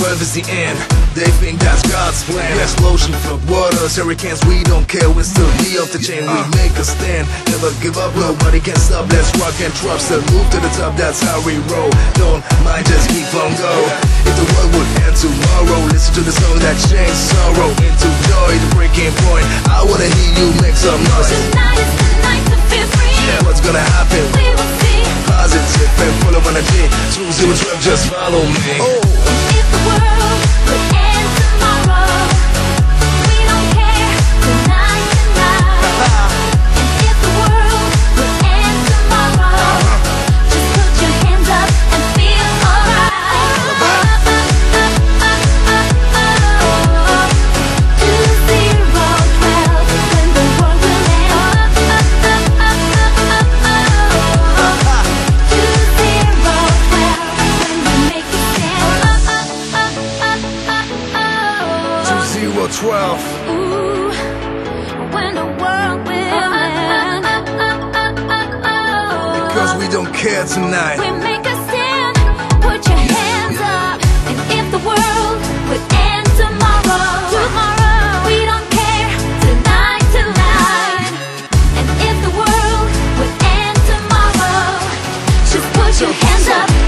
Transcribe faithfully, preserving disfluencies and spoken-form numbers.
twelve is the end. They think that's God's plan. The explosion, flood waters, hurricanes, we don't care. We're still the off the chain, we make a stand. Never give up, nobody can stop. Let's rock and drop, still move to the top, that's how we roll. Don't mind, just keep on go. If the world would end tomorrow, listen to the song that changed sorrow into joy, the breaking point. I wanna hear you make some noise. Tonight is the night to feel free. Yeah, what's gonna happen? We will see. Positive and full of energy. Two zero twelve, just follow me. Oh. If the world would end tomorrow, we don't care. Tonight, tonight. And if the world would end tomorrow, just put your hands up and feel alright. Two zero twelve, when the world will end. Two zero twelve, when we make a stand. Two zero twelve. Ooh, when the world will end. Because we don't care tonight. We make a stand, put your hands up. And if the world would end tomorrow, tomorrow, we don't care. Tonight, tonight. And if the world would end tomorrow, just put your hands up.